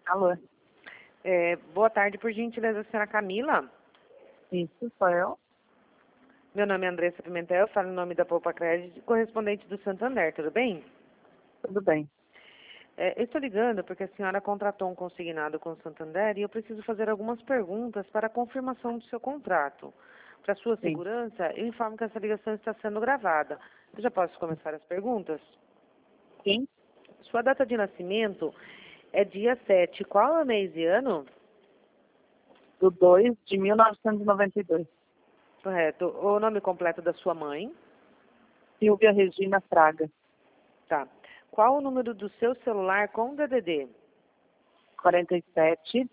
Alô? Boa tarde, por gentileza, senhora Camila. Isso, sou eu. Meu nome é Andressa Pimentel, falo em nome da Poupa Crédito, correspondente do Santander, tudo bem? Tudo bem. Eu estou ligando porque a senhora contratou um consignado com o Santander e eu preciso fazer algumas perguntas para a confirmação do seu contrato. Para sua Sim. segurança, eu informo que essa ligação está sendo gravada. Eu já posso começar as perguntas? Sim. Sua data de nascimento é dia 7. Qual é o mês e ano? Do 2 de 1992. Correto. O nome completo da sua mãe? Silvia Regina Fraga. Tá. Qual o número do seu celular com DDD? 47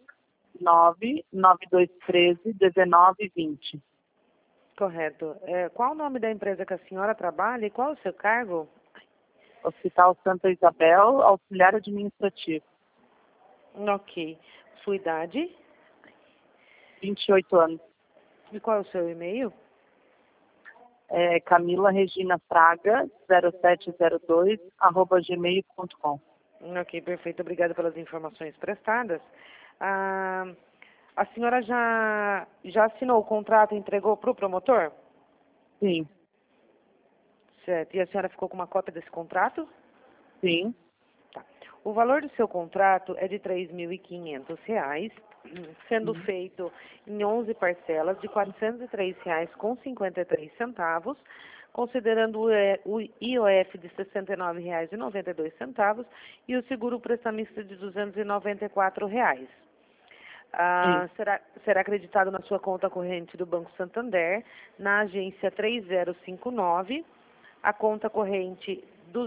99213 1920. Correto. Qual o nome da empresa que a senhora trabalha e qual o seu cargo? Hospital Santa Isabel, auxiliar administrativo. Ok. Sua idade? 28 anos. E qual é o seu e-mail? Camila Regina Fraga 0702 @gmail.com. Ok, perfeito. Obrigada pelas informações prestadas. A senhora já assinou o contrato e entregou para o promotor? Sim. Certo. E a senhora ficou com uma cópia desse contrato? Sim. Tá. O valor do seu contrato é de R$ 3.500, sendo feito em 11 parcelas de R$ 403,53, considerando o IOF de R$ 69,92 e o seguro prestamista de R$ 294. Será acreditado na sua conta corrente do Banco Santander, na agência 3059, a conta corrente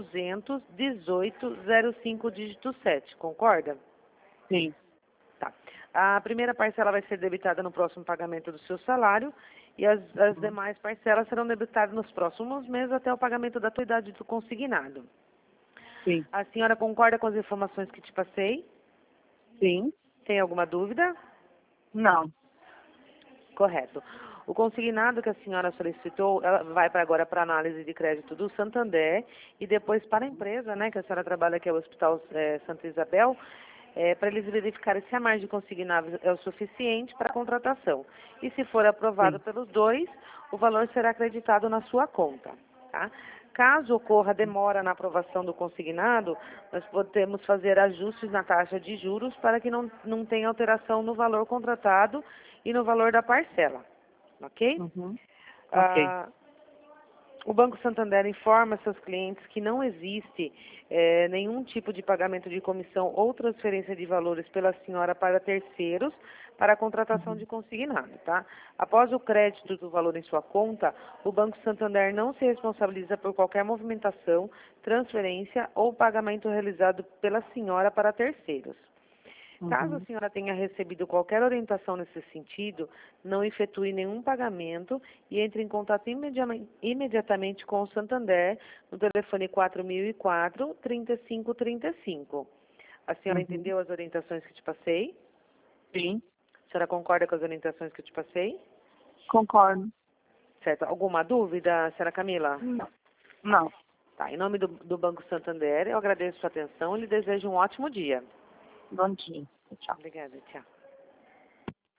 21805 dígito 7, concorda? Sim. Tá. A primeira parcela vai ser debitada no próximo pagamento do seu salário e as demais parcelas serão debitadas nos próximos meses até o pagamento da atuidade do consignado. Sim. A senhora concorda com as informações que te passei? Sim. Tem alguma dúvida? Não. Correto. O consignado que a senhora solicitou ela vai agora para análise de crédito do Santander e depois para a empresa, né, que a senhora trabalha, que é o Hospital Santa Isabel, para eles verificarem se a margem consignada é o suficiente para a contratação. E se for aprovado pelos dois, o valor será acreditado na sua conta. Tá? Caso ocorra demora na aprovação do consignado, nós podemos fazer ajustes na taxa de juros para que não tenha alteração no valor contratado e no valor da parcela. Ok? Uhum. Ok. O Banco Santander informa seus clientes que não existe nenhum tipo de pagamento de comissão ou transferência de valores pela senhora para terceiros para a contratação de consignado, tá? Após o crédito do valor em sua conta, o Banco Santander não se responsabiliza por qualquer movimentação, transferência ou pagamento realizado pela senhora para terceiros. Caso a senhora tenha recebido qualquer orientação nesse sentido, não efetue nenhum pagamento e entre em contato imediatamente com o Santander no telefone 4004-3535. A senhora entendeu as orientações que te passei? Sim. A senhora concorda com as orientações que eu te passei? Concordo. Certo. Alguma dúvida, senhora Camila? Não. Não. Tá. Em nome do Banco Santander, eu agradeço a sua atenção e lhe desejo um ótimo dia. Bom dia. Tchau. Obrigada. Tchau.